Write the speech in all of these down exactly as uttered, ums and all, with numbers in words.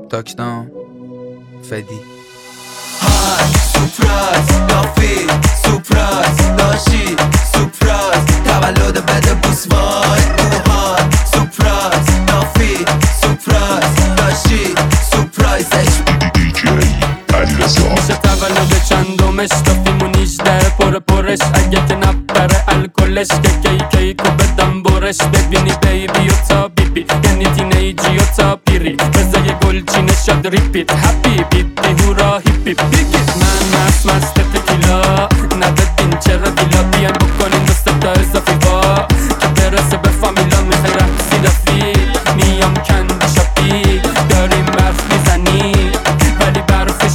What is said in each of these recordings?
تاکدام فدی های سپرایز لافی سپرایز لاشی سپرایز تولد بده بوس وای اوهای سپرایز لافی سپرایز لاشی سپرایز میشه تولد چندمش تافیمون نیجده پر پرش اگه که نپره الکلش که کی کیکو بدم برش ببینی بیبی و تا بیبی یعنی تینیجی و تا پیری بزه یه گلچینه شد ریپیت هپی بیتی هورا هیپی بیگیت من مست مست تکیلا ندادین چرا دیلا بیان بکنین دست تا اضافی با که برسه به فامیلا میخوای رقصی رفی میام کندی شاپی داریم برف میزنی ولی برف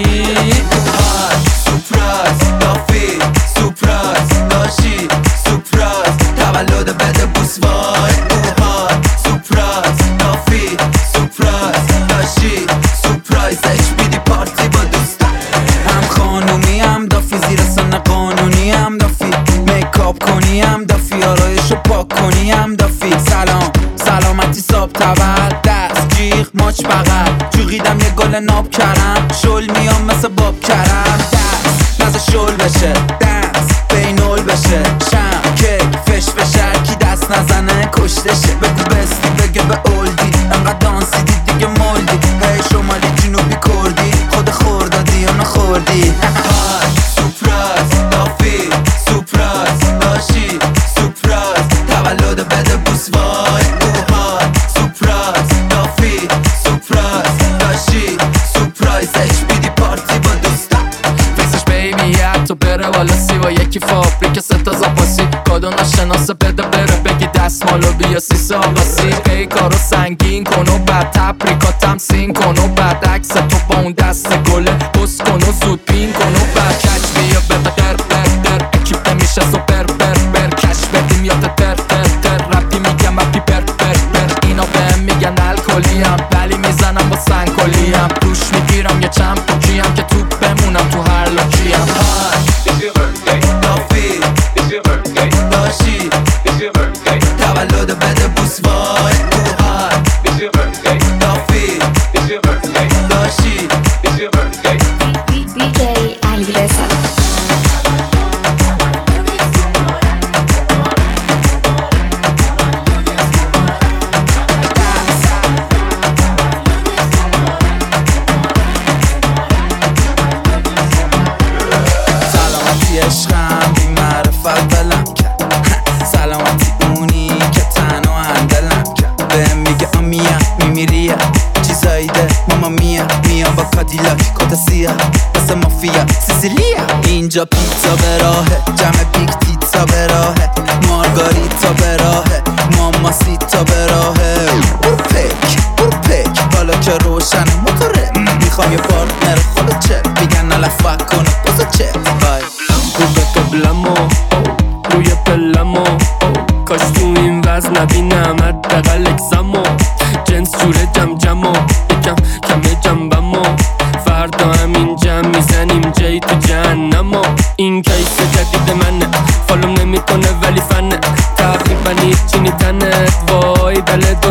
شدی های سپرایز لافی سپرایز لاشی سپرایز تولد بده بوس وای اوهای سپرایز لافی سپرایز لاشی سپرایز اچ بی دی پارتی با دوستا هم خانومی هم دافی زیر سن قانونی هم دافی میکاپ کنی هم دافی آرایشو پاک کنی هم دافی سلام سلامتی صاحب تول دست جیغ ماچ بغل جوغیدم یه گل ناب کرم شل میام مثل باب کرم دست نزا شل بشه دست بینول بشه شم کیک فش فشر کی دست نزنه کشتشه بگو بستی بگه به اولدی انقدر دانسی دید دیگه مولدی هی شمالی جنوبی کردی خود خوردادی یا نخوردی های سپرایز لافی سپرایز لاشی سپرایز تولد بده بوس وای اوهای سپرایز لافی سپرایز لاشی سپرایز اچ بی دی پارتی با دوستا فیسش بیبی حتی بره والا سیوا یکی فابریک ستا زاپاسی کادو نشناسه بده بره بگی دستمالو بیا سی آقاسی ای کارو سنگین کن و بعد تبریکاتم سین کن و بعد عکس تو با اون دست گله بس کن و زود پین کن و بعد کچ بیا بده در در در اکیپ نمیشه سوپر بر بر کش بدیم یاد در در در رپی میگم اپی بر بر بر اینا بهم میگن الکلیم ولی میزنم با سنگولیم روش میگیرم یه چند پوکیم که تو بمونم تو هر لوکیم لافی لاشی تولد بده بوس وای اوهای لافی لاشی دی جی علیرضا سلامتی عشقم بی معرفت بلم کرد سلامتی اونی که تنها اندلم کرد بهم میگه آمیا میمیریم چیزایی ده ماما میا میام با کادیلاک کتا سیاه مثل مافیا سیسیلیا اینجا پیتزا به راهه جمع بیگ تیتزا به راهه مارگاریتا به راهه ماما سیتا به راهه برو پک برو پک حالا که روشن موتوره میخوام یه پارتنر خودو چه میگن نلفک کنه بزا چه بای رو به قبلمو روی پلمو کاش تو این وزن نبینم حداقل اکسمو جنس جوره جم جمو یکم کمه جنبمو فردا همین جمع میزنیم جای تو جهنمو این کیس جدید منه فالوم نمیکنه ولی فنه تقریبا هیچی نیتنت وای بله